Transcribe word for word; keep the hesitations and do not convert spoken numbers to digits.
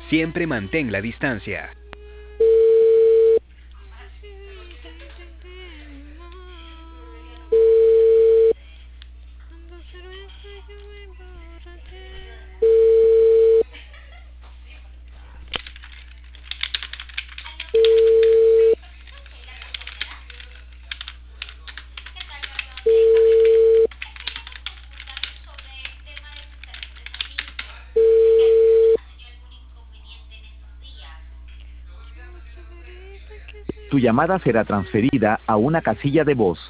Siempre mantén la distancia. Tu llamada será transferida a una casilla de voz.